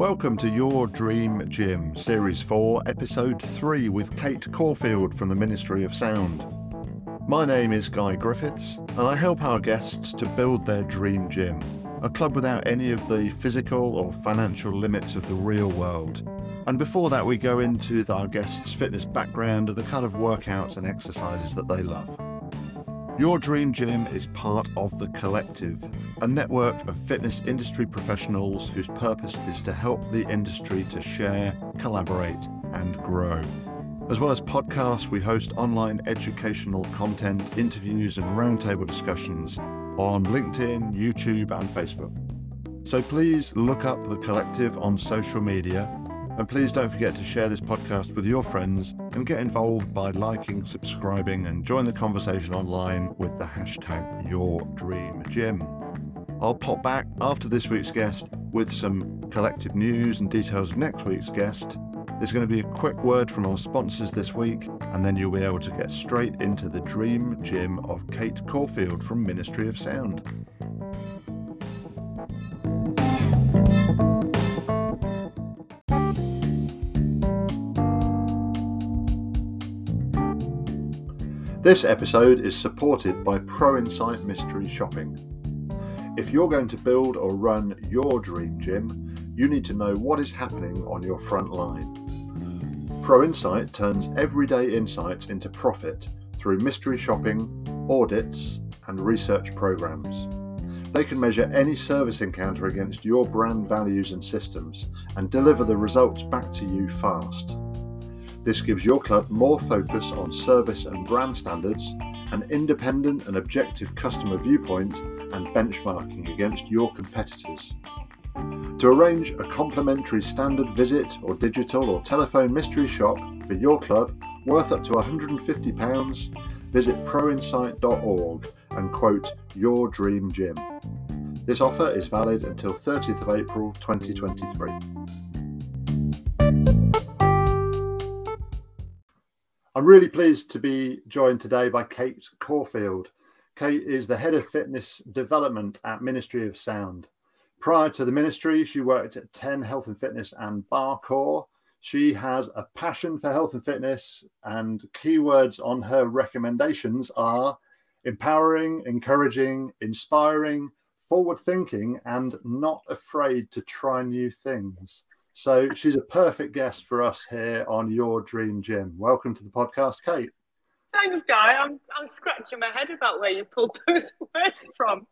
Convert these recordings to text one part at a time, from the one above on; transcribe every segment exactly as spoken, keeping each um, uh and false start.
Welcome to Your Dream Gym, Series four, Episode three with Kate Caulfield from the Ministry of Sound. My name is Guy Griffiths, and I help our guests to build their dream gym, a club without any of the physical or financial limits of the real world. And before that, we go into our guests' fitness background and the kind of workouts and exercises that they love. Your Dream Gym is part of The Collective, a network of fitness industry professionals whose purpose is to help the industry to share, collaborate, and grow. As well as podcasts, we host online educational content, interviews, and roundtable discussions on LinkedIn, YouTube, and Facebook. So please look up The Collective on social media, and please don't forget to share this podcast with your friends and get involved by liking, subscribing, and join the conversation online with the hashtag YourDreamGym. I'll pop back after this week's guest with some collective news and details of next week's guest. There's going to be a quick word from our sponsors this week, and then you'll be able to get straight into the Dream Gym of Kate Caulfield from Ministry of Sound. This episode is supported by ProInsight Mystery Shopping. If you're going to build or run your dream gym, you need to know what is happening on your front line. ProInsight turns everyday insights into profit through mystery shopping, audits, and research programs. They can measure any service encounter against your brand values and systems and deliver the results back to you fast. This gives your club more focus on service and brand standards, an independent and objective customer viewpoint, and benchmarking against your competitors. To arrange a complimentary standard visit or digital or telephone mystery shop for your club worth up to one hundred and fifty pounds, visit proinsight dot org and quote Your Dream Gym. This offer is valid until thirtieth of April twenty twenty-three. I'm really pleased to be joined today by Kate Caulfield. Kate is the Head of Fitness Development at Ministry of Sound. Prior to the ministry, she worked at ten Health and Fitness and Barcore. She has a passion for health and fitness, and keywords on her recommendations are empowering, encouraging, inspiring, forward-thinking, and not afraid to try new things. So she's a perfect guest for us here on Your Dream Gym. Welcome to the podcast, Kate. Thanks, Guy. I'm I'm scratching my head about where you pulled those words from.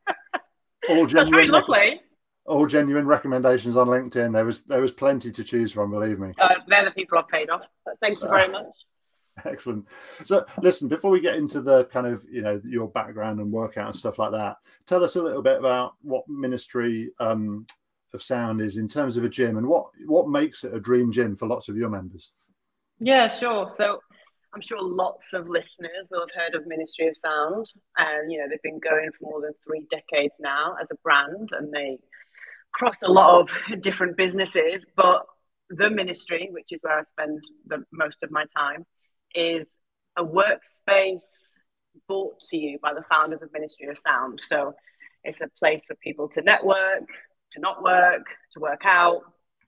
All That's very lovely. All genuine recommendations on LinkedIn. There was there was plenty to choose from, believe me. Uh, they're the people I've paid off. But thank you very much. Excellent. So, listen, before we get into the kind of, you know, your background and workout and stuff like that, tell us a little bit about what Ministry um, of Sound is in terms of a gym, and what what makes it a dream gym for lots of your members. Yeah, sure. So I'm sure lots of listeners will have heard of Ministry of Sound, and you know they've been going for more than three decades now as a brand, and they cross a lot of different businesses. But the ministry, which is where I spend the most of my time, is a workspace brought to you by the founders of Ministry of Sound. So it's a place for people to network, to not work, to work out.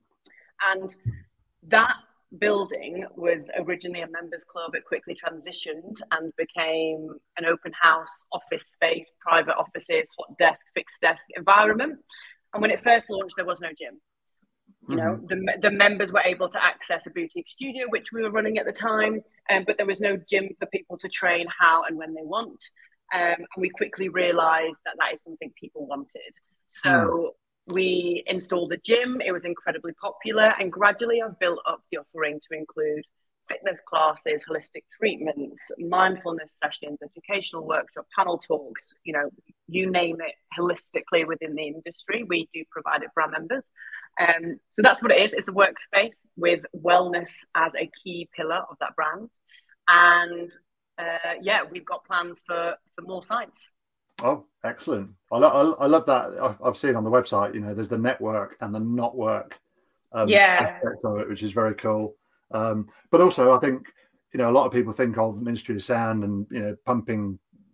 And that building was originally a members club. It quickly transitioned and became an open house, office space, private offices, hot desk, fixed desk environment. And when it first launched, there was no gym. You know, mm-hmm. the, the members were able to access a boutique studio, which we were running at the time, um, but there was no gym for people to train how and when they want. Um, and we quickly realized that that is something people wanted. So mm. we installed a gym. It was incredibly popular, and gradually I've built up the offering to include fitness classes, holistic treatments, mindfulness sessions, educational workshop, panel talks, you know, you name it, holistically within the industry. We do provide it for our members. Um, so that's what it is. It's a workspace with wellness as a key pillar of that brand. And uh, yeah, we've got plans for, for more sites. Oh, excellent. I, lo- I love that. I've, I've seen on the website, you know, there's the network and the not work um, yeah. aspect of it, which is very cool. Um, but also, I think, you know, a lot of people think of Ministry of Sound and, you know, pumping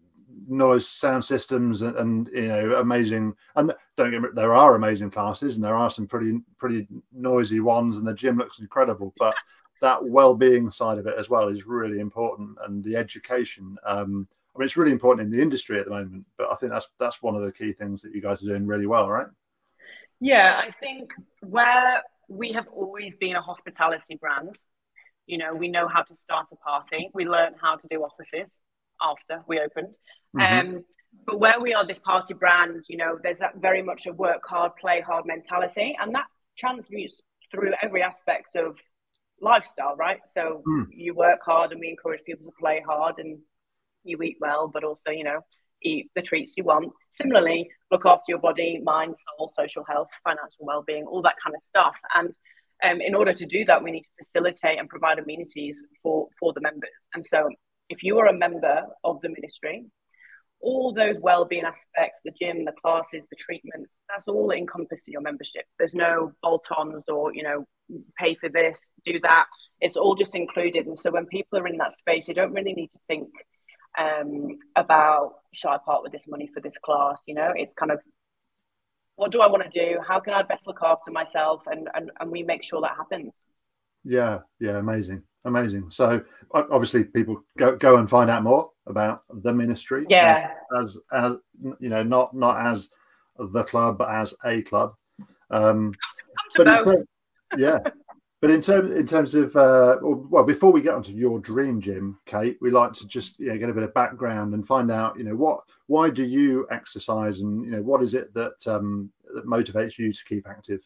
noise sound systems and, and you know amazing. And don't get me, there are amazing classes and there are some pretty pretty noisy ones, and the gym looks incredible. But that well-being side of it as well is really important, and the education. Um, I mean, it's really important in the industry at the moment, but I think that's that's one of the key things that you guys are doing really well, right? Yeah, I think where we have always been a hospitality brand, you know, we know how to start a party. We learned how to do offices after we opened. Mm-hmm. Um, but where we are this party brand, you know, there's that very much a work hard, play hard mentality, and that transmutes through every aspect of lifestyle, right? So mm. you work hard, and we encourage people to play hard, and you eat well, but also, you know, eat the treats you want. Similarly, look after your body, mind, soul, social health, financial well-being, all that kind of stuff. And um, in order to do that, we need to facilitate and provide amenities for, for the members. And so if you are a member of the ministry, all those well-being aspects, the gym, the classes, the treatments, that's all encompassed in your membership. There's no bolt-ons or, you know, pay for this, do that. It's all just included. And so when people are in that space, you don't really need to think um, about, should I part with this money for this class? You know, it's kind of, what do I want to do? How can I best look after myself? And, and, and we make sure that happens. Yeah, yeah, amazing, amazing. So obviously people go go and find out more about the ministry. Yeah. As, as, as you know, not not as the club, but as a club. Um, Come to both. Terms, yeah. But in terms in terms of uh, well, before we get onto your dream gym, Kate, we like to just you know, get a bit of background and find out, you know, what why do you exercise, and you know, what is it that um, that motivates you to keep active?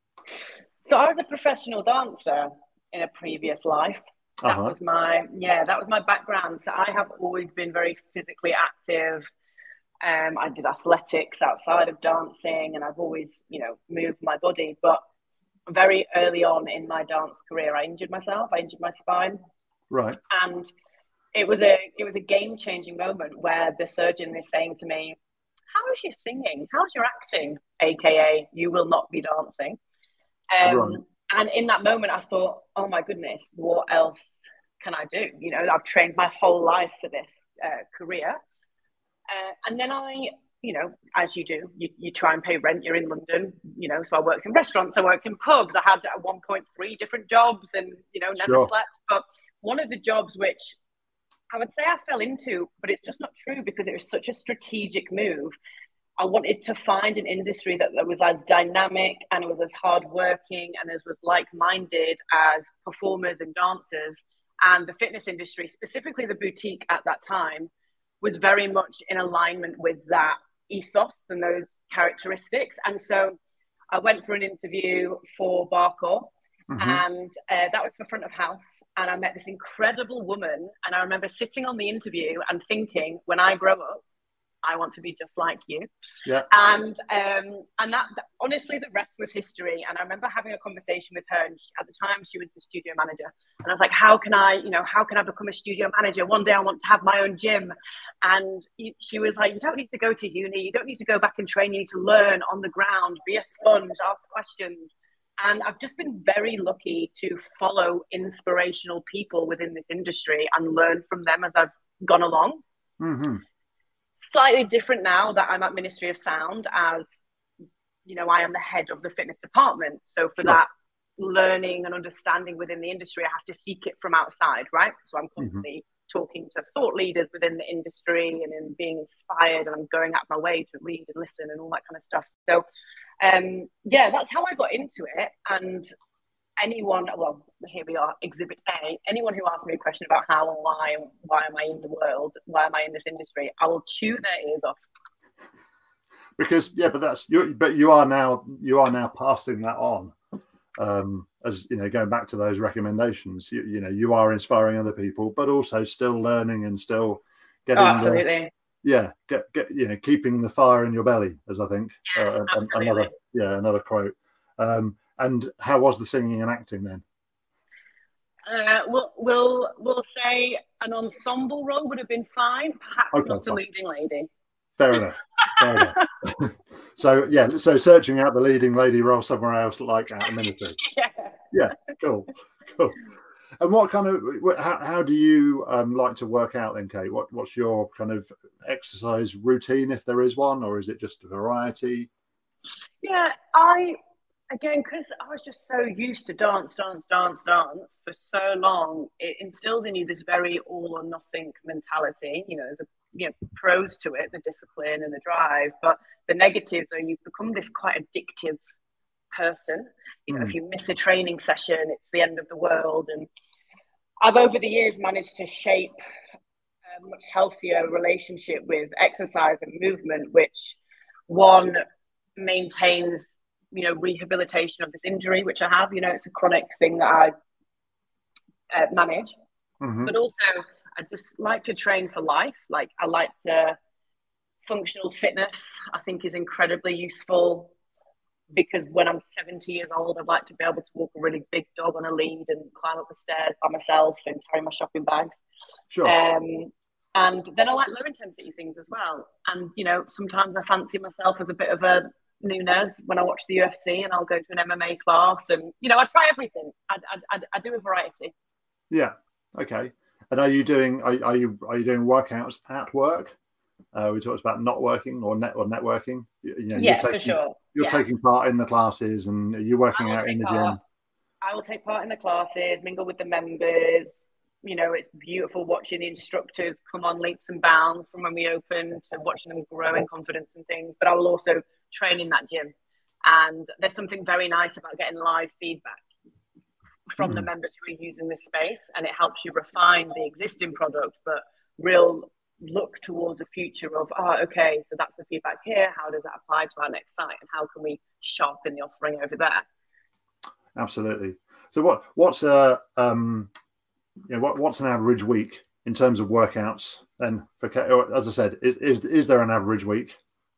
So I was a professional dancer in a previous life. That uh-huh. was my yeah, that was my background. So I have always been very physically active. Um, I did athletics outside of dancing, and I've always, you know, moved my body, but very early on in my dance career, I injured myself. I injured my spine. Right. And it was a it was a game changing moment where the surgeon is saying to me, "How is your singing? How's your acting? A K A, you will not be dancing." Um, right. And in that moment, I thought, "Oh my goodness, what else can I do? You know, I've trained my whole life for this uh, career." Uh, and then I. You know, as you do, you, you try and pay rent. You're in London, you know, so I worked in restaurants, I worked in pubs. I had at one point three different jobs and, you know, never sure. slept. But one of the jobs which I would say I fell into, but it's just not true because it was such a strategic move. I wanted to find an industry that, that was as dynamic and it was as hardworking and as was like-minded as performers and dancers. And the fitness industry, specifically the boutique at that time, was very much in alignment with that ethos and those characteristics. And so I went for an interview for Barcor, mm-hmm. and uh, that was for front of house. And I met this incredible woman. And I remember sitting on the interview and thinking, when I grow up, I want to be just like you. Yeah. And um, and that, that honestly, the rest was history. And I remember having a conversation with her. And she, at the time, she was the studio manager. And I was like, how can I, you know, how can I become a studio manager? One day I want to have my own gym. And he, she was like, you don't need to go to uni. You don't need to go back and train. You need to learn on the ground, be a sponge, ask questions. And I've just been very lucky to follow inspirational people within this industry and learn from them as I've gone along. Mm-hmm. Slightly different now that I'm at Ministry of Sound, as you know, I am the head of the fitness department. So for sure. that learning and understanding within the industry, I have to seek it from outside, right? So I'm constantly mm-hmm. talking to thought leaders within the industry and in being inspired, and I'm going out my way to read and listen and all that kind of stuff. So um, yeah, that's how I got into it. And anyone, well, here we are, Exhibit A, anyone who asks me a question about how and why, and why am I in the world, why am I in this industry, I will chew their ears off. Because, yeah, but that's, you but you are now, you are now passing that on. Um, as, you know, going back to those recommendations, you, you know, you are inspiring other people, but also still learning and still getting, oh, absolutely. The, yeah, get, get, you know, keeping the fire in your belly, as I think, yeah, uh, absolutely. another, yeah, another quote. Um, And how was the singing and acting then? Uh, we'll, we'll, we'll say an ensemble role would have been fine, perhaps okay, not fine. A leading lady. Fair enough. Fair enough. So, yeah, so searching out the leading lady role somewhere else like at the military. Yeah. Yeah, cool. Cool. And what kind of, how, how do you um, like to work out then, Kate? What, what's your kind of exercise routine if there is one, or is it just a variety? Yeah, I again, because I was just so used to dance, dance, dance, dance for so long, it instilled in you this very all or nothing mentality. You know, there's a you know pros to it, the discipline and the drive, but the negatives are you become this quite addictive person. You know, Mm. if you miss a training session, it's the end of the world. And I've over the years managed to shape a much healthier relationship with exercise and movement, which one maintains, you know, rehabilitation of this injury, which I have. You know, it's a chronic thing that I uh, manage, Mm-hmm. but also I just like to train for life. Like I like to functional fitness. I think is incredibly useful because when I'm seventy years old, I'd like to be able to walk a really big dog on a lead and climb up the stairs by myself and carry my shopping bags. Sure. Um, and then I like low intensity things as well. And, you know, sometimes I fancy myself as a bit of a Nunes when I watch the U F C, and I'll go to an M M A class, and, you know, I try everything. I, I, I do a variety. Yeah. Okay. And are you doing, are, are you, are you doing workouts at work? Uh, we talked about not working or net or networking. You, you know, Yeah, you're taking, for sure. You're Yeah. taking part in the classes, and you're working out in the part. gym. I will take part in the classes, mingle with the members. You know, it's beautiful watching the instructors come on leaps and bounds from when we open to watching them grow in confidence and things. But I will also train in that gym. And there's something very nice about getting live feedback from mm. the members who are using this space. And it helps you refine the existing product, but real look towards the future of, oh, okay, so that's the feedback here. How does that apply to our next site? And how can we sharpen the offering over there? Absolutely. So what what's a um you know what what's an average week in terms of workouts then for, as I said, is is there an average week?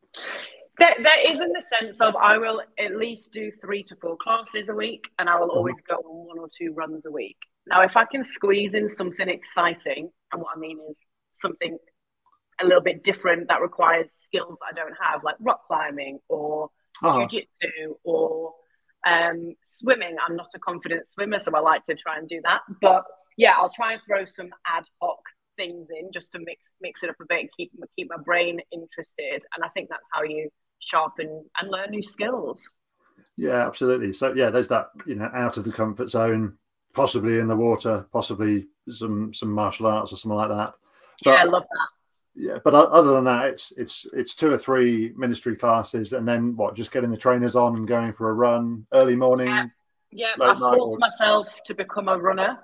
There, there is, in the sense of I will at least do three to four classes a week, and I will always go on one or two runs a week. Now, if I can squeeze in something exciting, and what I mean is something a little bit different that requires skills that I don't have, like rock climbing or uh-huh. jiu-jitsu or um, swimming. I'm not a confident swimmer, so I like to try and do that. But yeah, I'll try and throw some ad hoc things in just to mix mix it up a bit and keep keep my brain interested. And I think that's how you sharpen and learn new skills. Yeah, absolutely. So yeah, there's that, you know, out of the comfort zone, possibly in the water, possibly some some martial arts or something like that. But, yeah, I love that. Yeah, but other than that, it's it's it's two or three ministry classes, and then what? Just getting the trainers on and going for a run early morning. Yeah, yeah. I forced or... myself to become a runner,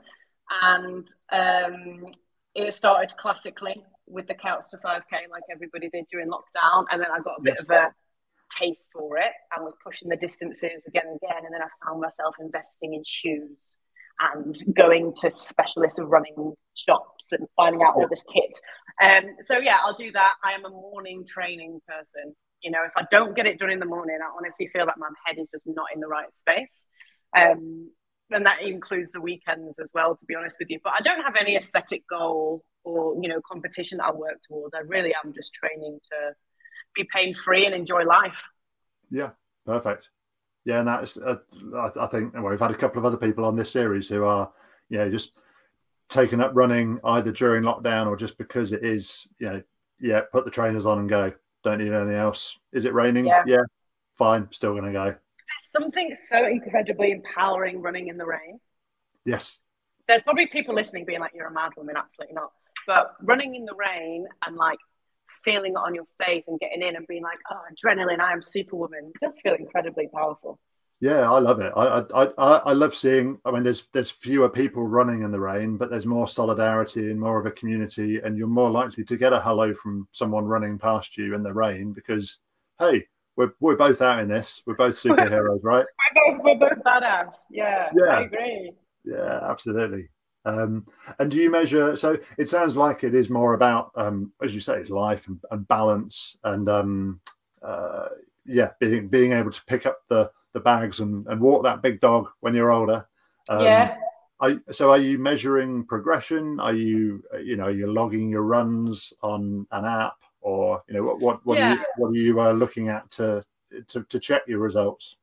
and um, it started classically with the Couch to five K, like everybody did during lockdown, and then I got a bit yes. of a taste for it and was pushing the distances again and again, and then I found myself investing in shoes and going to specialist running shops and finding out all this kit. Um, so yeah, I'll do that. I am a morning training person. You know, if I don't get it done in the morning, I honestly feel like my head is just not in the right space. Um, and that includes the weekends as well, to be honest with you. But I don't have any aesthetic goal or, you know, competition that I work towards. I really am just training to be pain-free and enjoy life. Yeah, perfect. Yeah, and that's, uh, I, I think, well, we've had a couple of other people on this series who are, you know, just taken up running either during lockdown or just because it is, you know, yeah, put the trainers on and go. Don't need anything else. Is it raining? Yeah, yeah, fine. Still going to go. There's something so incredibly empowering running in the rain. Yes. There's probably people listening being like, you're a mad woman. Absolutely not. But running in the rain and like feeling it on your face and getting in and being like, oh, adrenaline, I am superwoman. It does feel incredibly powerful. Yeah, I love it. I, I I I love seeing. I mean, there's there's fewer people running in the rain, but there's more solidarity and more of a community, and you're more likely to get a hello from someone running past you in the rain because, hey, we're we're both out in this. We're both superheroes, right? We're both, we're both badass. Yeah, yeah, I agree. Yeah, absolutely. Um, and do you measure? So it sounds like it is more about, um, as you say, it's life and, and balance, and um, uh, yeah, being being able to pick up the the bags and, and walk that big dog when you're older. Um, yeah. Are, so are you measuring progression? Are you, you know, you're logging your runs on an app, or, you know, what, what, what yeah. are you, what are you uh, looking at to, to, to check your results?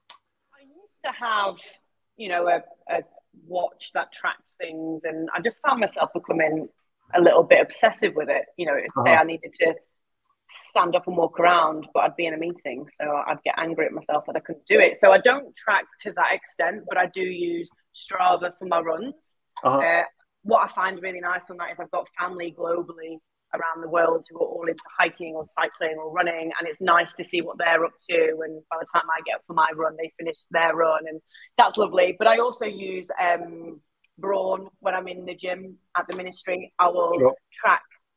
I used to have, you know, a, a watch that tracked things, and I just found myself becoming a little bit obsessive with it. You know, it'd say Uh-huh. I needed to stand up and walk around, but I'd be in a meeting, so I'd get angry at myself that I couldn't do it. So I don't track to that extent, but I do use Strava for my runs. Uh-huh. Uh, what I find really nice on that is I've got family globally around the world who are all into hiking or cycling or running, and it's nice to see what they're up to. And by the time I get up for my run, they finish their run, and that's lovely. But I also use um, Braun when I'm in the gym at the ministry. I will Sure. track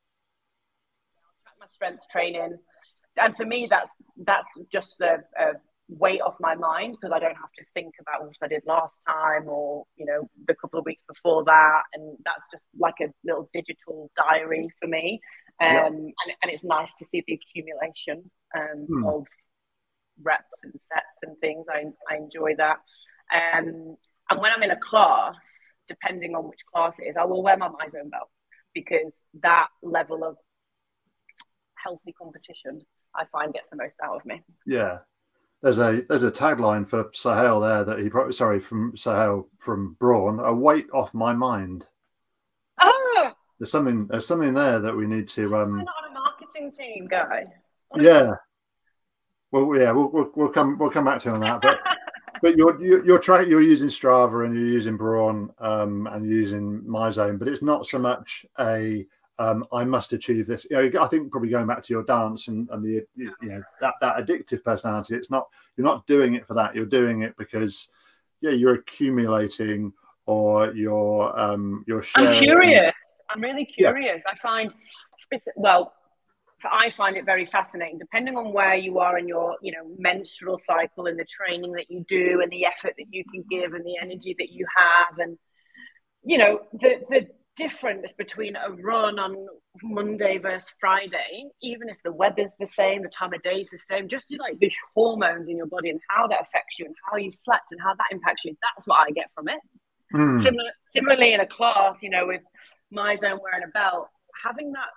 my strength training, and for me that's that's just a, a weight off my mind, because I don't have to think about what I did last time or, you know, the couple of weeks before that, and that's just like a little digital diary for me. um Yep. and, and it's nice to see the accumulation um Hmm. of reps and sets and things. I, I enjoy that. um and when I'm in a class, depending on which class it is, I will wear my MyZone belt, because that level of healthy competition I find gets the most out of me. Yeah, there's a there's a tagline for Sahel there that he probably sorry from Sahel from Braun, a weight off my mind. Ah, There's something there's something there that we need to um I'm not on a marketing team, guy. yeah. Well, yeah, we'll, we'll we'll come we'll come back to you on that, but but you're you're you're trying you're using Strava and you're using Braun um and you're using MyZone, but it's not so much a Um, I must achieve this. You know, I think probably going back to your dance and, and the you know that that addictive personality. It's not you're not doing it for that. You're doing it because yeah, you're accumulating or you're um you're sharing. I'm curious. I'm really curious. Yeah. I find specific. Well, I find it very fascinating. Depending on where you are in your you know menstrual cycle and the training that you do and the effort that you can give and the energy that you have, and you know the the. difference between a run on Monday versus Friday, even if the weather's the same, the time of day is the same, just like the hormones in your body and how that affects you and how you've slept and how that impacts you, that's what I get from it. Mm. Similar, similarly, in a class, you know, with MyZone wearing a belt, having that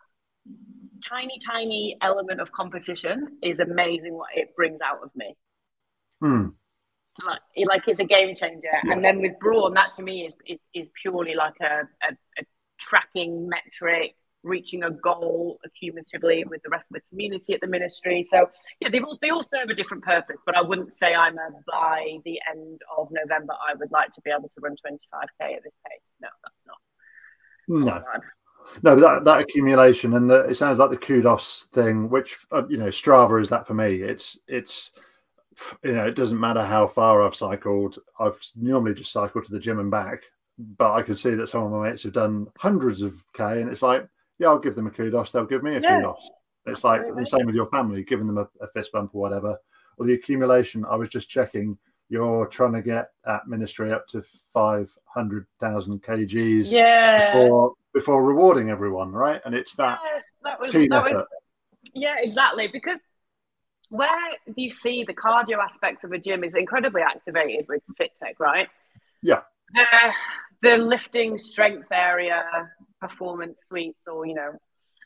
tiny, tiny element of competition is amazing what it brings out of me. Mm. Like, like it's a game changer. Yeah. And then with Braun, that to me is is, is purely like a, a, a tracking metric, reaching a goal accumulatively with the rest of the community at the ministry. So yeah, they all they all serve a different purpose, but I wouldn't say I'm a by the end of November I would like to be able to run twenty-five K at this pace. No, that's not. No. No, but that, that accumulation and the, it sounds like the kudos thing, which uh, you know, Strava is that for me. It's it's you know, it doesn't matter how far I've cycled. I've normally just cycled to the gym and back, but I can see that some of my mates have done hundreds of K, and it's like, yeah, I'll give them a kudos. They'll give me a yeah. kudos. It's like the same with your family, giving them a, a fist bump or whatever. Or the accumulation. I was just checking. You're trying to get at ministry up to five hundred thousand kgs yeah. before before rewarding everyone, right? And it's that, yes, that was, team that effort. Was, yeah, exactly. Because where you see the cardio aspect of a gym is incredibly activated with FitTech, right? Yeah. The, the lifting strength area, performance suites, or, you know,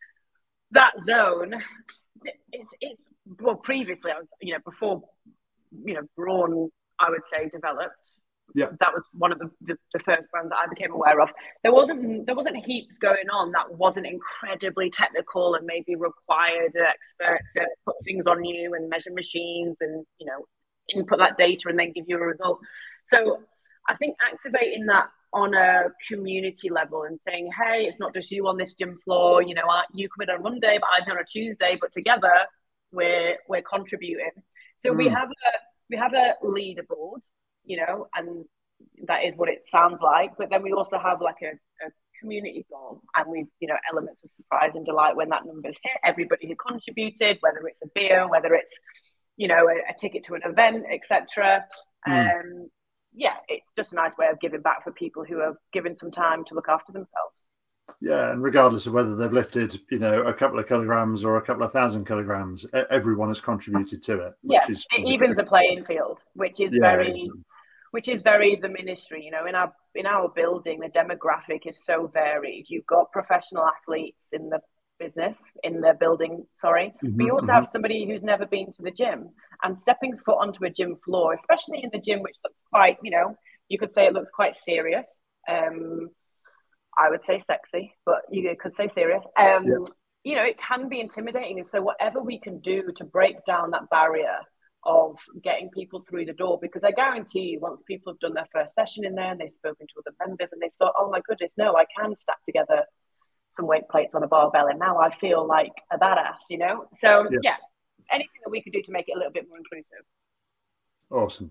that zone, it's, it's well, previously, I was, you know, before, you know, Braun, I would say, developed. Yeah. That was one of the, the, the first brands that I became aware of. There wasn't there wasn't heaps going on that wasn't incredibly technical and maybe required experts to put things on you and measure machines and, you know, input that data and then give you a result. So I think activating that on a community level and saying, hey, it's not just you on this gym floor, you know, you come in on Monday, but I'm on a Tuesday, but together we're we're contributing. So mm. we have a we have a leaderboard, you know, and that is what it sounds like. But then we also have like a, a community goal, and we, you know, elements of surprise and delight when that number's hit. Everybody who contributed, whether it's a beer, whether it's, you know, a, a ticket to an event, et cetera. Mm. Um, yeah, it's just a nice way of giving back for people who have given some time to look after themselves. Yeah, and regardless of whether they've lifted, you know, a couple of kilograms or a couple of thousand kilograms, everyone has contributed to it. Which yeah, is it evens a playing field, which is yeah, very, which is very the ministry. You know, in our in our building, the demographic is so varied. You've got professional athletes in the business, in the building, sorry, mm-hmm, but you also mm-hmm. have somebody who's never been to the gym, and stepping foot onto a gym floor, especially in the gym, which looks quite, you know, you could say it looks quite serious. Um, I would say sexy, but you could say serious. Um, Yeah. You know, it can be intimidating. And so whatever we can do to break down that barrier of getting people through the door, because I guarantee you, once people have done their first session in there and they've spoken to other members and they've thought, oh my goodness, no, I can stack together some weight plates on a barbell and now I feel like a badass, you know? So Yeah. yeah, anything that we could do to make it a little bit more inclusive. Awesome.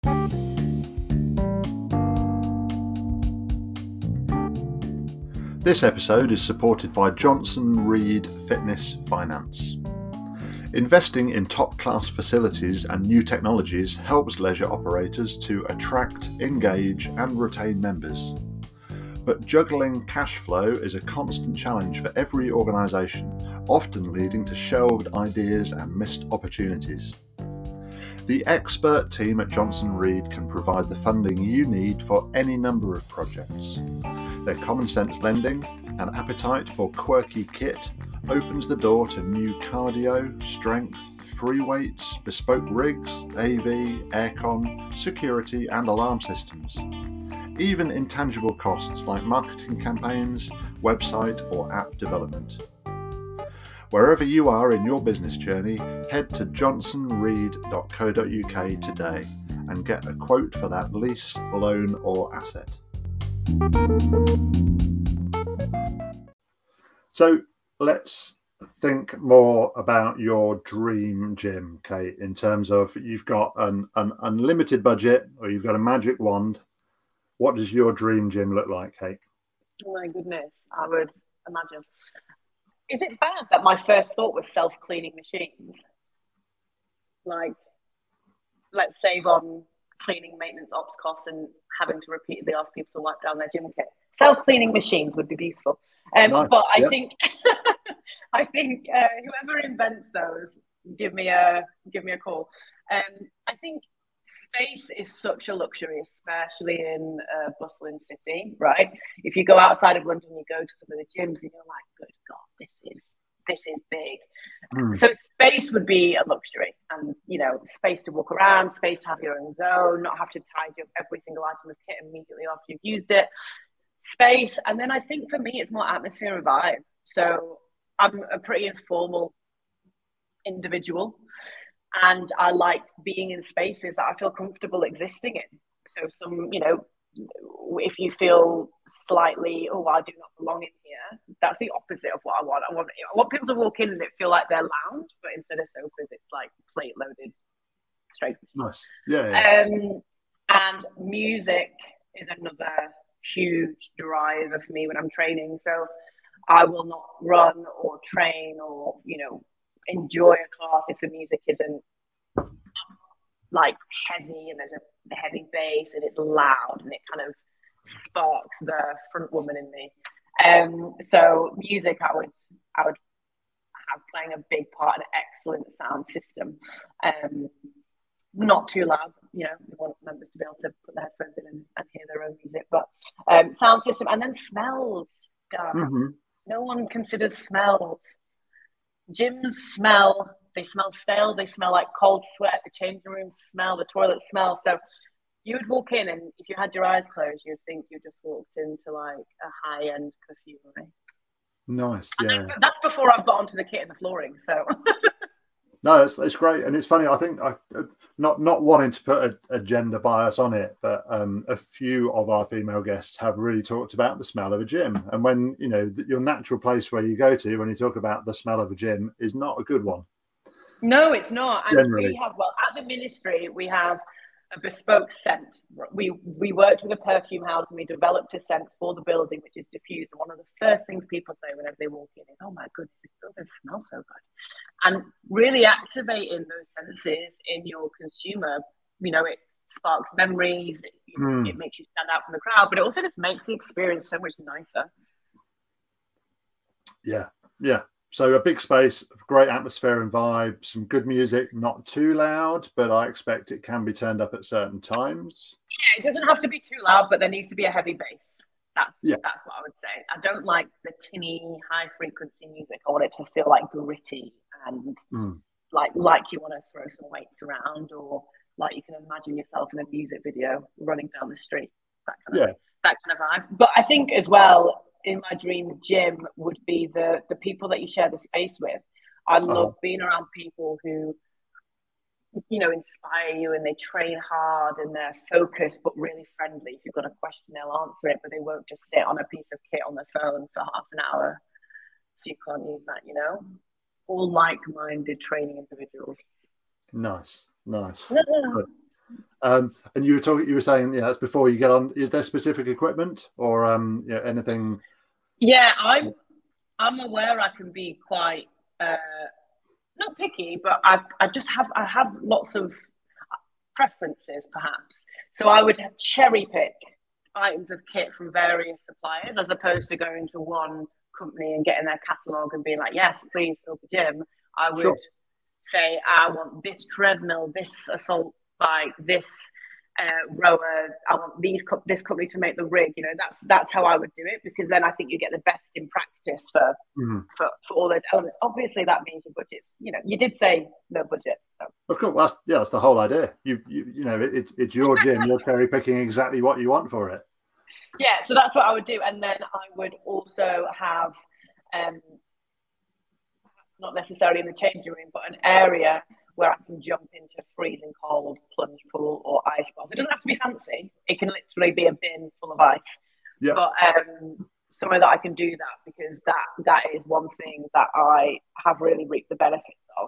This episode is supported by Johnson Reed Fitness Finance. Investing in top-class facilities and new technologies helps leisure operators to attract, engage and retain members. But juggling cash flow is a constant challenge for every organisation, often leading to shelved ideas and missed opportunities. The expert team at Johnson Reed can provide the funding you need for any number of projects. Their common sense lending and appetite for quirky kit opens the door to new cardio, strength, free weights, bespoke rigs, A V, aircon, security and alarm systems. Even intangible costs like marketing campaigns, website or app development. Wherever you are in your business journey, head to johnson reed dot co dot U K today and get a quote for that lease, loan or asset. So let's think more about your dream gym, Kate, in terms of you've got an, an unlimited budget or you've got a magic wand. What does your dream gym look like, Kate? Oh my goodness, I would imagine. Is it bad that my first thought was self-cleaning machines? Like, let's save on cleaning maintenance ops costs and having to repeatedly ask people to wipe down their gym kit. Self-cleaning machines would be beautiful. Um, nice. But I yep. think, I think uh, whoever invents those, give me a give me a call. Um, I think space is such a luxury, especially in a bustling city, right? If you go outside of London, you go to some of the gyms, and you're like, "Good God, this is this is big." Mm. So space would be a luxury, and you know, space to walk around, space to have your own zone, not have to tidy up every single item of kit immediately after you've used it. Space, and then I think for me, it's more atmosphere and vibe. So I'm a pretty informal individual. And I like being in spaces that I feel comfortable existing in. So some, you know, if you feel slightly, oh, I do not belong in here, that's the opposite of what I want. I want, I want people to walk in and it feel like they're lounge, but instead of sofas, it's like plate loaded straight. Nice. Yeah. yeah. Um, and music is another huge driver for me when I'm training. So I will not run or train or, you know, enjoy a class if the music isn't like heavy and there's a heavy bass and it's loud and it kind of sparks the front woman in me. Um, so music, I would I would have playing a big part in an excellent sound system. Um, not too loud, you know, we want members to be able to put their headphones in and, and hear their own music, but um, sound system and then smells. God, mm-hmm. No one considers smells. Gyms smell, they smell stale, they smell like cold sweat, the changing rooms smell, the toilets smell. So you would walk in and if you had your eyes closed, you'd think you just walked into like a high-end perfumery. Nice, and yeah. That's, that's before I've got onto the kit and the flooring, so... No, it's, it's great. And it's funny, I think, I, not not wanting to put a, a gender bias on it, but um, a few of our female guests have really talked about the smell of a gym. And when, you know, the, your natural place where you go to when you talk about the smell of a gym is not a good one. No, it's not. And Generally. we have, well, at the ministry, we have a bespoke scent. We we worked with a perfume house and we developed a scent for the building, which is diffused. And one of the first things people say whenever they walk in is, "Oh my goodness, this building smells so good." And really activating those senses in your consumer, you know, it sparks memories, it, mm. it makes you stand out from the crowd, but it also just makes the experience so much nicer. Yeah, yeah. So a big space, great atmosphere and vibe, some good music, not too loud, but I expect it can be turned up at certain times. Yeah, it doesn't have to be too loud, but there needs to be a heavy bass. That's yeah. that's what I would say. I don't like the tinny, high frequency music. I want it to feel like gritty and mm. like like you want to throw some weights around, or like you can imagine yourself in a music video running down the street. That kind of, yeah. that kind of vibe. But I think as well, in my dream gym would be the the people that you share the space with. I love Uh-huh. being around people who, you know, inspire you and they train hard and they're focused but really friendly. If you've got a question, they'll answer it, but they won't just sit on a piece of kit on their phone for half an hour. So you can't use that, you know? All like-minded training individuals. Nice, nice. Good. Um, and you were talking, you were saying, yeah, that's before you get on. Is there specific equipment or um, yeah, anything? Yeah, I'm. I'm aware I can be quite uh, not picky, but I I just have I have lots of preferences, perhaps. So I would cherry pick items of kit from various suppliers, as opposed to going to one company and getting their catalog and being like, yes, please build the gym. I would Sure. say, I want this treadmill, this assault bike, this uh, rower. I want these this company to make the rig. You know, that's that's how I would do it, because then I think you get the best in practice for Mm-hmm. for, for all those elements. Obviously, that means your budget's. You know, you did say no budget, so. Of course, well, that's, yeah, that's the whole idea. You, you, you know, it, it's your gym. You're cherry picking exactly what you want for it. Yeah, so that's what I would do, and then I would also have, um, not necessarily in the changing room, but an area where I can jump into freezing cold plunge pool or ice bath. It doesn't have to be fancy. It can literally be a bin full of ice. Yeah. But um, somewhere that I can do that, because that that is one thing that I have really reaped the benefits of.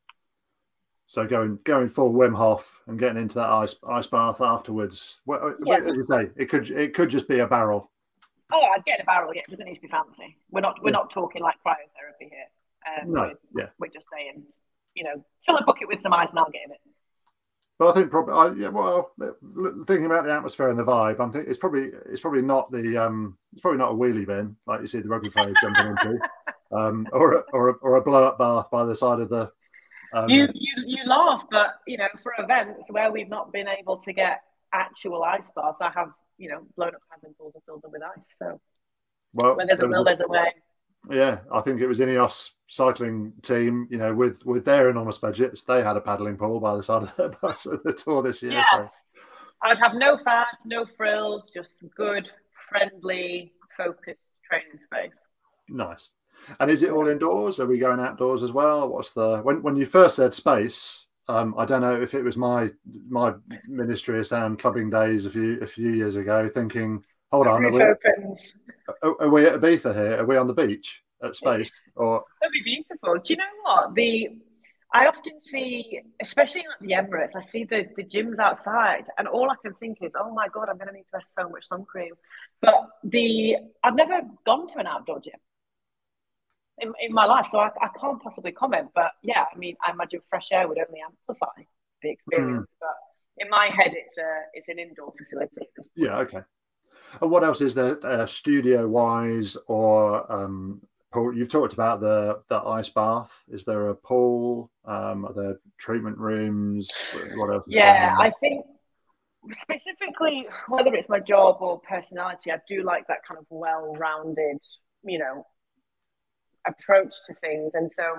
So going going full Wim Hof and getting into that ice ice bath afterwards. Well, Yeah. as you say, it could it could just be a barrel. Oh, I'd get a barrel. Yeah, it doesn't need to be fancy. We're not we're Yeah. not talking like cryotherapy here. Um, No, we're, yeah. we're just saying, you know, fill a bucket with some ice and I'll get in it. But I think probably, I, yeah. Well, thinking about the atmosphere and the vibe, I think it's probably it's probably not the um, it's probably not a wheelie bin like you see the rugby players jumping into, um, or a, or a, or a blow up bath by the side of the. Um, You, you you laugh, but you know, for events where we've not been able to get actual ice baths, I have, you know, blown up paddling pools and filled them with ice. So well, where there's a will, there's a way. Yeah, I think it was Ineos cycling team, you know, with with their enormous budgets, they had a paddling pool by the side of their bus at the Tour this year. Yeah. So I'd have no fads, no frills, just good, friendly, focused training space. nice. And is it all indoors? Are we going outdoors as well? What's the when when you first said space? Um, I don't know if it was my my Ministry of Sound clubbing days a few a few years ago, thinking, hold on, are we, opens. are, are we at Ibiza here? Are we on the beach at space? Or That'd be beautiful. Do you know what? The I often see, especially at the Emirates, I see the, the gyms outside, and all I can think is, oh my God, I'm going to need to wear so much sun cream. But the I've never gone to an outdoor gym in, in my life, so I, I can't possibly comment. But yeah, I mean, I imagine fresh air would only amplify the experience. Mm. But in my head, it's a it's an indoor facility. Yeah, okay. And what else is there, uh, studio wise, or um, pool? You've talked about the the ice bath. Is there a pool? Um, are there treatment rooms? What else? Yeah, I think specifically, whether it's my job or personality, I do like that kind of well-rounded, you know, approach to things. And so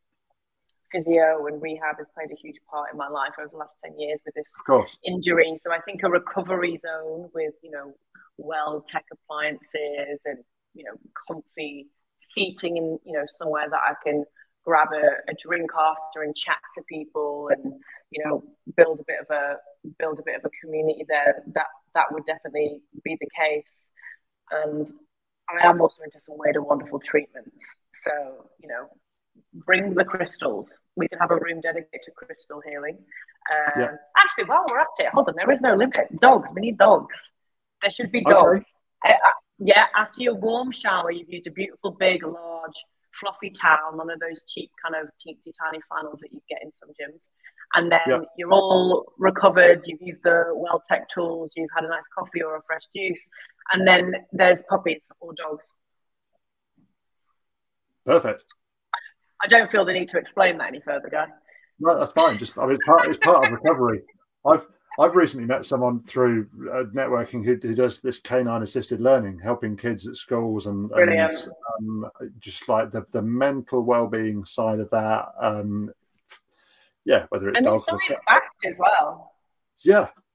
physio and rehab has played a huge part in my life over the last ten years with this injury. So I think a recovery zone with, you know, well tech appliances and, you know, comfy seating in, you know, somewhere that I can grab a, a drink after and chat to people and, you know, build a bit of a build a bit of a community there. That that would definitely be the case. And I am also into some weird and wonderful treatments. So, you know, bring the crystals. We can have a room dedicated to crystal healing. Um, yeah. Actually, while we're at it, hold on, there is no limit. Dogs, we need dogs. There should be dogs. Okay. Uh, yeah, after your warm shower, you've used a beautiful, big, large, fluffy towel, none of those cheap kind of teensy tiny flannels that you get in some gyms. And then yeah. you're all recovered, you've used the well-tech tools, you've had a nice coffee or a fresh juice, and then there's puppies or dogs. Perfect. I don't feel the need to explain that any further, Guy. No, that's fine. Just, I mean, it's part, it's part of recovery. I've I've recently met someone through uh, networking who, who does this canine assisted learning, helping kids at schools and, and um, just like the, the mental well-being side of that. Um, yeah, whether it's and dogs it's science backed as well. Yeah,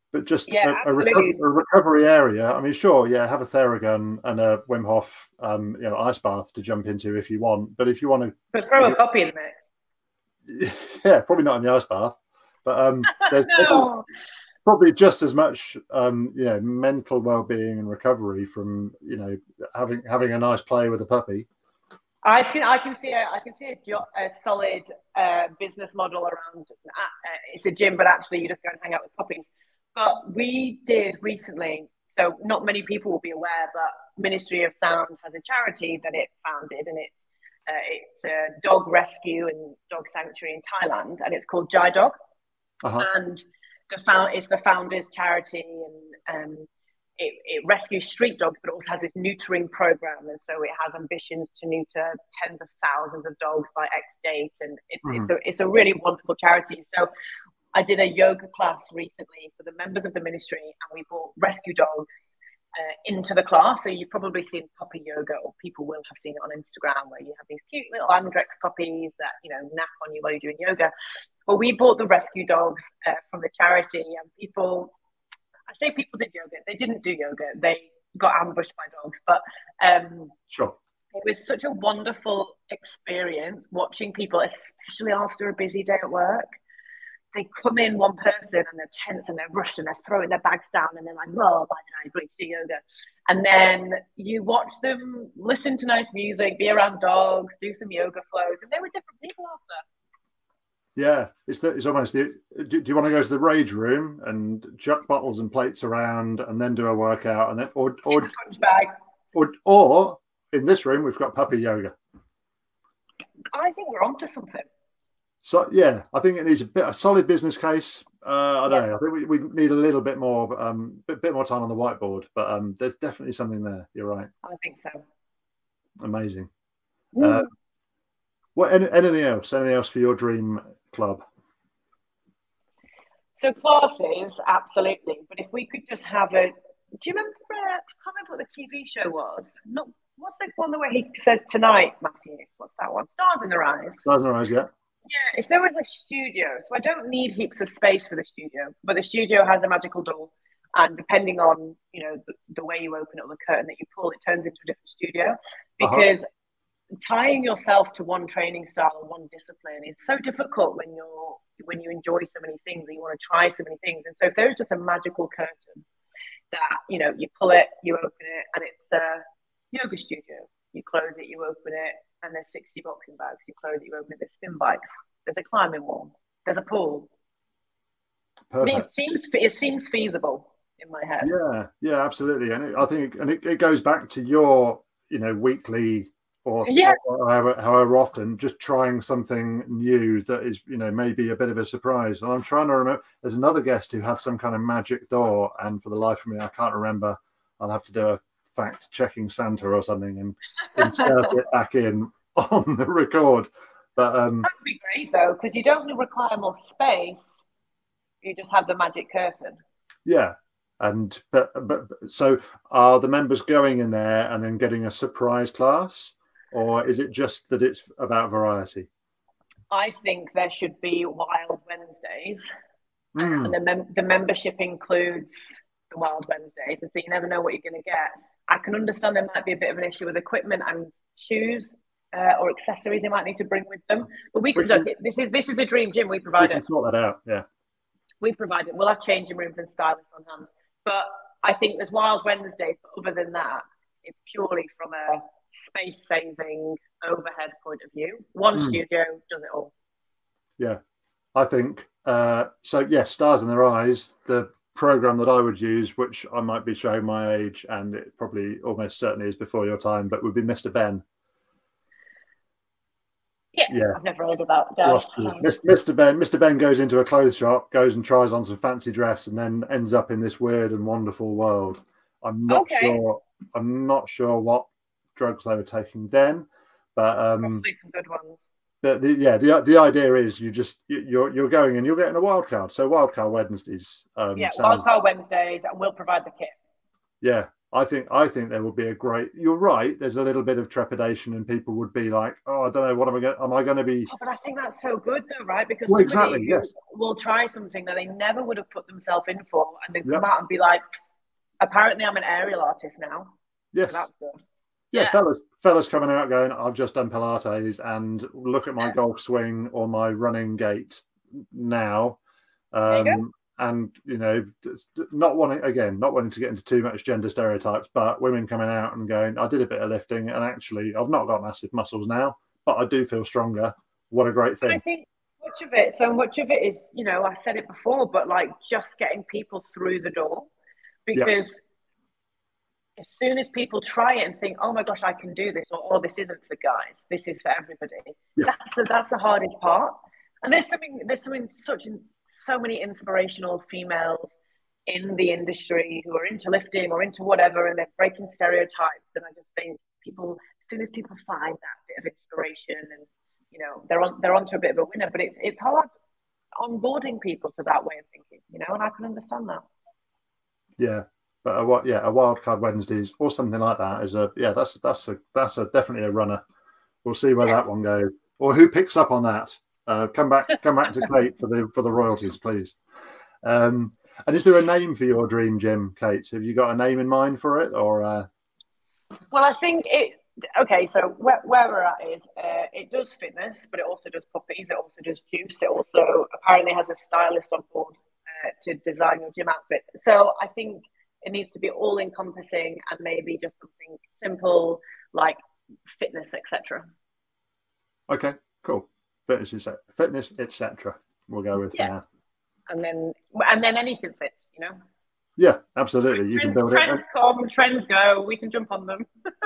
but just Yeah, a, a, reco- absolutely. a recovery area. I mean, sure, yeah, have a Theragun and a Wim Hof, um, you know, ice bath to jump into if you want. But if you want to, But throw a puppy in the yeah, yeah, probably not in the ice bath. But um, there's mix. probably, No. probably just as much, um, you know, mental well-being and recovery from, you know, having having a nice play with a puppy. I can I can see a I can see a, jo- a solid uh, business model around. Uh, it's a gym, but actually you just go and hang out with puppies. But we did recently, so not many people will be aware, but Ministry of Sound has a charity that it founded, and it's uh, it's a dog rescue and dog sanctuary in Thailand, and it's called Jai Dog. Uh-huh. And the found it's the founders charity, and um, it, it rescues street dogs, but also has this neutering program, and so it has ambitions to neuter tens of thousands of dogs by X date, and it, mm-hmm. it's a it's a really wonderful charity. So I did a yoga class recently for the members of the ministry, and we brought rescue dogs uh, into the class. So you've probably seen puppy yoga, or people will have seen it on Instagram, where you have these cute little Andrex puppies that, you know, nap on you while you're doing yoga. But we bought the rescue dogs uh, from the charity, and people, I say people did yoga, they didn't do yoga, they got ambushed by dogs. But um, sure. It was such a wonderful experience watching people, especially after a busy day at work. They come in one person and they're tense and they're rushed and they're throwing their bags down and they're like, oh, why did I agree to do yoga? And then you watch them listen to nice music, be around dogs, do some yoga flows, and they were different people after. Yeah, it's the, it's almost the. Do, do you want to go to the rage room and chuck bottles and plates around and then do a workout and then or or bag. or or in this room we've got puppy yoga. I think we're onto something. So yeah, I think it needs a bit a solid business case. Uh, I don't yes. know. I think we, we need a little bit more, um, bit, bit more time on the whiteboard. But um, there's definitely something there. You're right. I think so. Amazing. Mm. Uh, what? Any, anything else? Anything else for your dream club? So classes, absolutely. But if we could just have a, do you remember? Uh, I can't remember what the T V show was. Not what's the one where he says tonight, Matthew? What's that one? Stars in Their Eyes. Stars in Their Eyes. Yeah. Yeah, if there was a studio, so I don't need heaps of space for the studio, but the studio has a magical door, and depending on, you know, the, the way you open up the curtain that you pull, it turns into a different studio. Because uh-huh. tying yourself to one training style, one discipline is so difficult when you're when you enjoy so many things and you want to try so many things. And so if there's just a magical curtain that, you know, you pull it, you open it, and it's a yoga studio. You close it, you open it, and there's sixty boxing bags. You close it, you open it, there's spin bikes. There's a climbing wall. There's a pool. Perfect. I mean, it seems it seems feasible in my head. Yeah, yeah, absolutely. And it, I think, and it, it goes back to your, you know, weekly or, yeah. or however, however often, just trying something new that is, you know, maybe a bit of a surprise. And I'm trying to remember. There's another guest who had some kind of magic door, and for the life of me, I can't remember. I'll have to do a fact checking Santa or something and insert it back in on the record. But um that would be great though, because you don't require more space, you just have the magic curtain. Yeah. And but but so are the members going in there and then getting a surprise class, or is it just that it's about variety? I think there should be Wild Wednesdays, mm. and the mem- the membership includes the Wild Wednesdays, and so you never know what you're going to get. I can understand there might be a bit of an issue with equipment and shoes uh, or accessories they might need to bring with them. But we could look. This is this is a dream gym. We provide we can it. Sort that out. Yeah. We provide it. We'll have changing rooms and stylists on hand. But I think there's Wild Wednesdays. But other than that, it's purely from a space-saving overhead point of view. One mm. studio does it all. Yeah, I think uh, so. Yes, yeah, Stars in Their Eyes. The program that I would use, which I might be showing my age, and it probably almost certainly is before your time, but would be Mister Ben. Yeah, yeah. I've never heard of that. Yeah. Mister Ben, Mister Ben goes into a clothes shop, goes and tries on some fancy dress, and then ends up in this weird and wonderful world. I'm not okay. sure. I'm not sure what drugs they were taking then, but um, probably some good ones. But the, yeah, the the idea is you just you're you're going and you're getting a wild card. So wild card Wednesdays. Um, yeah, sounds... wild card Wednesdays, and we'll provide the kit. Yeah, I think I think there would be a great. You're right. There's a little bit of trepidation, and people would be like, "Oh, I don't know. What am I going? Am I going to be?" Oh, but I think that's so good, though, right? Because Well, somebody exactly. who Yes. will try something that they never would have put themselves in for, and then come Yep. out and be like, "Apparently, I'm an aerial artist now." Yes. So that's good. Yeah, Yeah. fellas, fellas coming out going, I've just done Pilates and look at my Yeah. golf swing or my running gait now. There you go. Um, and, you know, not wanting, again, not wanting to get into too much gender stereotypes, but women coming out and going, I did a bit of lifting and actually I've not got massive muscles now, but I do feel stronger. What a great And I thing. think much of it, so much of it is, you know, I said it before, but like just getting people through the door. Yeah. Because as soon as people try it and think, oh my gosh, I can do this, or oh, this isn't for guys, this is for everybody. Yeah. That's the that's the hardest part. And there's something there's something such so many inspirational females in the industry who are into lifting or into whatever, and they're breaking stereotypes. And I just think people, as soon as people find that bit of inspiration, and you know, they're on they're onto a bit of a winner. But it's it's hard onboarding people to that way of thinking, you know, and I can understand that. Yeah. But a, what, yeah, a wildcard Wednesdays or something like that is a yeah. That's that's a that's a definitely a runner. We'll see where Yeah. that one goes, or who picks up on that. Uh, come back, come back to Kate for the for the royalties, please. Um, and is there a name for your dream gym, Kate? Have you got a name in mind for it, or? Uh... Well, I think it. Okay, so where, where we're at is uh, it does fitness, but it also does puppies. It also does juice. It also apparently has a stylist on board uh, to design your gym outfit. So I think it needs to be all encompassing and maybe just something simple like fitness, et cetera. Okay, cool. Fitness, fitness, et cetera. We'll go with yeah. for now. And then, and then anything fits, you know. Yeah, absolutely. Trends, you can build trends it. come, trends go. We can jump on them.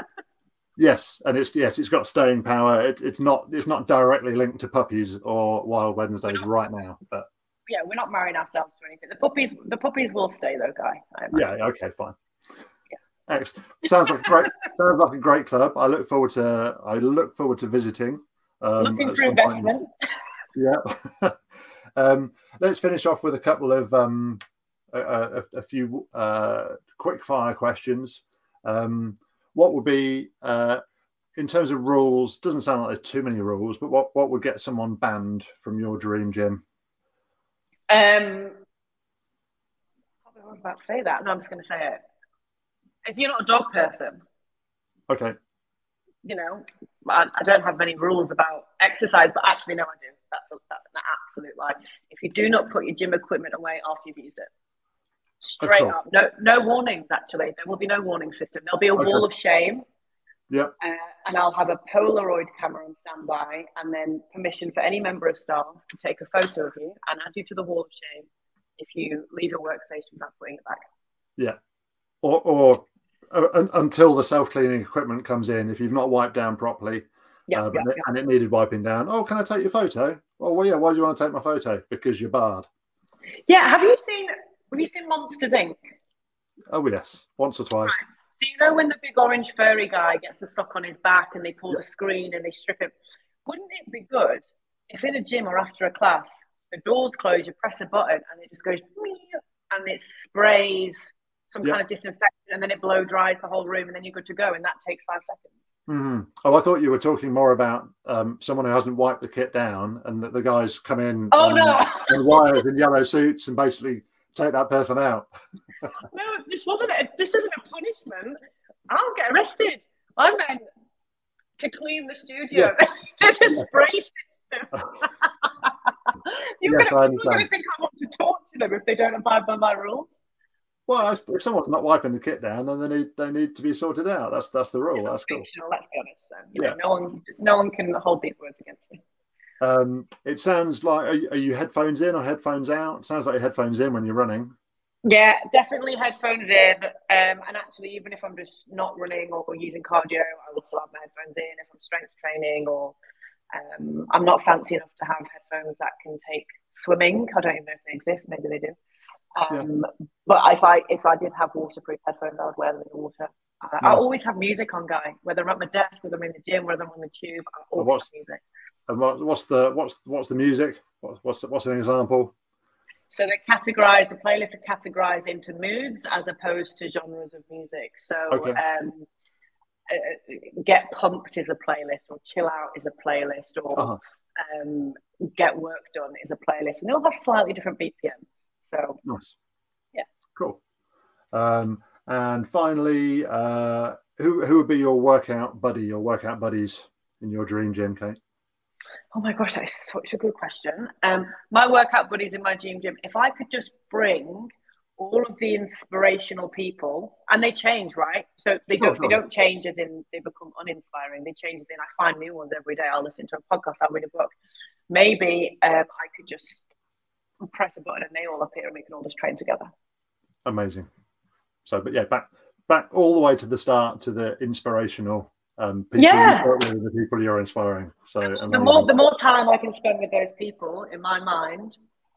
Yes, and it's yes, it's got staying power. It, it's not it's not directly linked to puppies or Wild Wednesdays not, right now, but. Yeah, we're not marrying ourselves to anything. The puppies, the puppies will stay though, Guy. Yeah. Okay. Fine. Yeah. Excellent. Sounds like a great. Sounds like a great club. I look forward to. I look forward to visiting. Um, Looking for investment. Point. Yeah. um, let's finish off with a couple of um, a, a, a few uh, quick fire questions. Um, what would be uh, in terms of rules? Doesn't sound like there's too many rules, but what what would get someone banned from your dream gym? Um, I was about to say that. No, I'm just going to say it. If you're not a dog person, okay, you know, I, I don't have many rules about exercise, but actually, no, I do. That's a, that's an absolute lie. If you do not put your gym equipment away after you've used it, straight cool. up, no, no warnings. Actually, there will be no warning system. There'll be a okay. wall of shame. Yeah. Uh, and I'll have a Polaroid camera on standby, and then permission for any member of staff to take a photo of you and add you to the wall of shame if you leave your workstation without putting it back. Yeah. Or, or uh, until the self-cleaning equipment comes in, if you've not wiped down properly, yeah, uh, yeah, and, yeah. and it needed wiping down. Oh, can I take your photo? Oh, well, yeah. Why do you want to take my photo? Because you're barred. Yeah. Have you seen? Have you seen Monsters Incorporated? Oh yes, once or twice. Right. So you know when the big orange furry guy gets the sock on his back and they pull yeah. the screen and they strip him? Wouldn't it be good if in a gym or after a class, the doors close, you press a button and it just goes and it sprays some yeah. kind of disinfectant and then it blow dries the whole room and then you're good to go and that takes five seconds. Mm-hmm. Oh, I thought you were talking more about um, someone who hasn't wiped the kit down and that the guys come in oh, um, no. in wires in yellow suits and basically take that person out. No, this wasn't a, this isn't a punishment. I'll get arrested. I meant to clean the studio. Yeah. There's a spray system. You're yes, going to think I want to talk to them if they don't abide by my rules. Well, if someone's not wiping the kit down, then they need they need to be sorted out. That's that's the rule. That's cool. Let's be honest. So, you yeah. know, no one no one can hold these words against me. Um, it sounds like are you, are you headphones in or headphones out? It sounds like you're headphones in when you're running. Yeah, definitely headphones in. Um, and actually, even if I'm just not running or using cardio, I will still have my headphones in. If I'm strength training or um, I'm not fancy enough to have headphones that can take swimming. I don't even know if they exist. Maybe they do. Um, yeah. But if I if I did have waterproof headphones, I would wear them in the water. Uh, nice. I always have music on, Guy. Whether I'm at my desk, whether I'm in the gym, whether I'm on the tube, I always what's, have music. And what, what's the what's what's the music? What's what's, what's an example? So they're categorized, the playlists are categorized into moods as opposed to genres of music. So Okay. um, uh, Get Pumped is a playlist, or Chill Out is a playlist, or Uh-huh. um, Get Work Done is a playlist. And they'll have slightly different B P Ms. So Nice. Yeah. Cool. Um, and finally, uh, who, who would be your workout buddy, your workout buddies in your dream gym, Kate? Oh my gosh, that is such a good question. Um, my workout buddies in my dream gym, if I could just bring all of the inspirational people, and they change, right? So they Sure, don't sure. they don't change as in they become uninspiring. They change as in I find new ones every day. I'll listen to a podcast, I'll read a book. Maybe um, I could just press a button and they all appear and we can all just train together. Amazing. So, but yeah, back back all the way to the start, to the inspirational um, people, Yeah. the people you're inspiring. So The amazing. more the more time I can spend with those people, in my mind,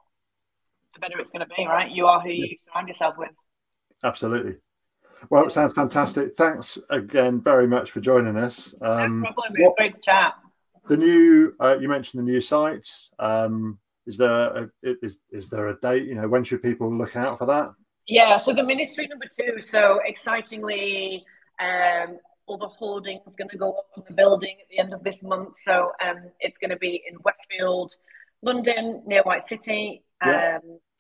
the better it's going to be, right? You are who you surround yourself with. Absolutely. Well, it sounds fantastic. Thanks again very much for joining us. Um, No problem. It was what- great to chat. the new, uh, you mentioned the new site. Um, is there a, is is there a date? You know, when should people look out for that? Yeah, so the ministry number two. So excitingly, um, all the hoarding is going to go up on the building at the end of this month. So um, it's going to be in Westfield, London, near White City. Um, Yeah.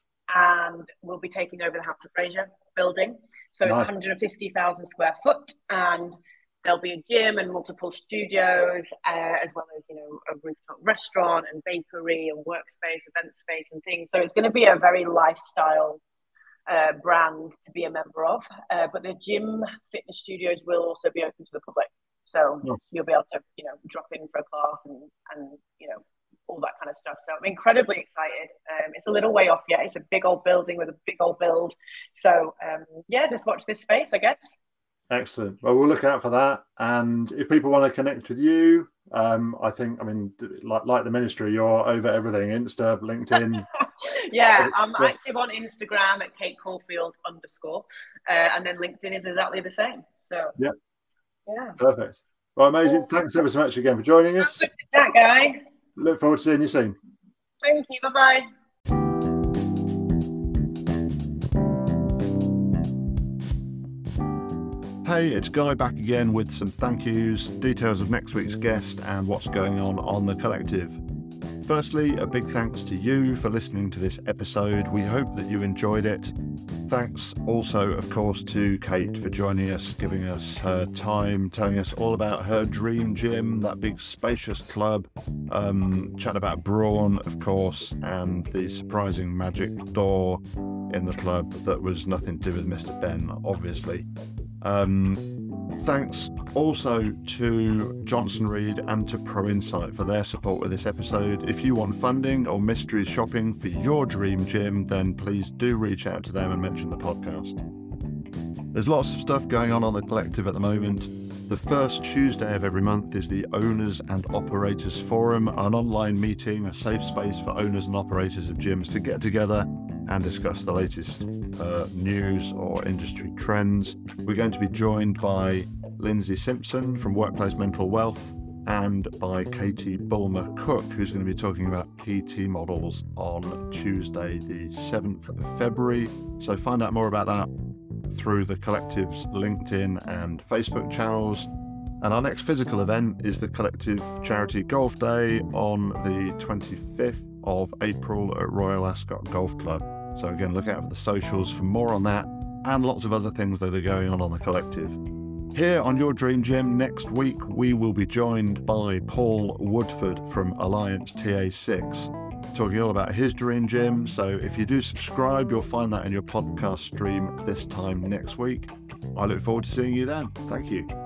And we'll be taking over the House of Fraser building. So it's Nice. one hundred fifty thousand square foot, and there'll be a gym and multiple studios, uh, as well as, you know, a rooftop restaurant and bakery and workspace, event space and things. So it's going to be a very lifestyle uh, brand to be a member of. Uh, but the gym fitness studios will also be open to the public. So Nice. you'll be able to, you know, drop in for a class and, and you know, all that kind of stuff. So I'm incredibly excited. Um, it's a little way off yet. It's a big old building with a big old build. So um, yeah, just watch this space, I guess. Excellent. Well, we'll look out for that. And if people want to connect with you, um, I think, I mean, like like the ministry, you're over everything: Insta, LinkedIn. Yeah, I'm Yeah. active on Instagram at Kate Caulfield underscore, uh, and then LinkedIn is exactly the same. So Yeah. yeah. Perfect. Well, amazing. Thanks ever so much again for joining So us. good to chat, guy. Look forward to seeing you soon. Thank you. Bye bye. Hey, it's Guy back again with some thank yous, details of next week's guest, and what's going on on the collective. Firstly, a big thanks to you for listening to this episode. We hope that you enjoyed it. Thanks also, of course, to Kate for joining us, giving us her time, telling us all about her dream gym, that big spacious club, um, chatting about brawn, of course, and the surprising magic door in the club that was nothing to do with Mister Ben, obviously. Um, thanks also to Johnson Reed and to ProInsight for their support with this episode. If you want funding or mysteries shopping for your dream gym, then please do reach out to them and mention the podcast. There's lots of stuff going on on the collective at the moment. The first Tuesday of every month is the Owners and Operators Forum, an online meeting, a safe space for owners and operators of gyms to get together and discuss the latest uh, news or industry trends. We're going to be joined by Lindsay Simpson from Workplace Mental Wealth and by Katie Bulmer Cook, who's going to be talking about P T models on Tuesday, the seventh of February. So find out more about that through the collective's LinkedIn and Facebook channels. And our next physical event is the Collective Charity Golf Day on the twenty-fifth of April at Royal Ascot Golf Club. So again, look out for the socials for more on that and lots of other things that are going on on the collective. Here on Your Dream Gym next week, we will be joined by Paul Woodford from Alliance T A six, talking all about his dream gym. So if you do subscribe, you'll find that in your podcast stream this time next week. I look forward to seeing you then. Thank you.